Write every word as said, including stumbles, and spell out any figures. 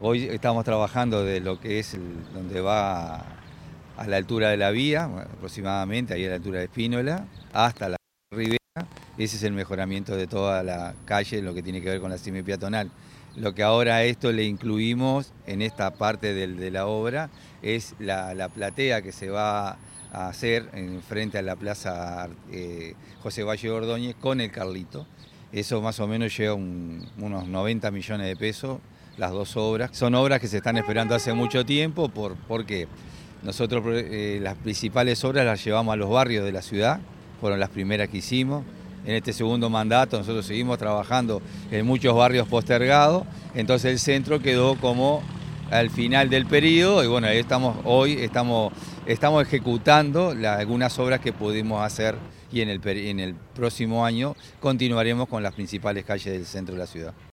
Hoy estamos trabajando de lo que es el, donde va a la altura de la vía, aproximadamente ahí a la altura de Espínola, hasta la Ribera. Ese es el mejoramiento de toda la calle, lo que tiene que ver con la semipeatonal. Lo que ahora a esto le incluimos en esta parte del, de la obra es la, la platea que se va a hacer en frente a la plaza eh, José Valle Ordóñez con el Carlito. Eso más o menos lleva un, unos noventa millones de pesos, las dos obras. Son obras que se están esperando hace mucho tiempo, por, porque nosotros eh, las principales obras las llevamos a los barrios de la ciudad, fueron las primeras que hicimos. En este segundo mandato nosotros seguimos trabajando en muchos barrios postergados, entonces el centro quedó como al final del periodo y bueno, ahí estamos, hoy estamos, estamos ejecutando la, algunas obras que pudimos hacer y en el, en el próximo año continuaremos con las principales calles del centro de la ciudad.